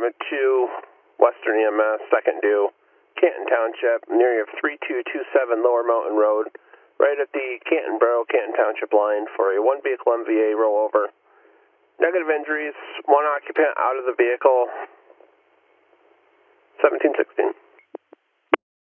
Department 2, Western EMS, second due, Canton Township, near you of 3227 Lower Mountain Road, right at the Canton Borough, Canton Township line for a one vehicle MVA rollover. Negative injuries, one occupant out of the vehicle, 1716.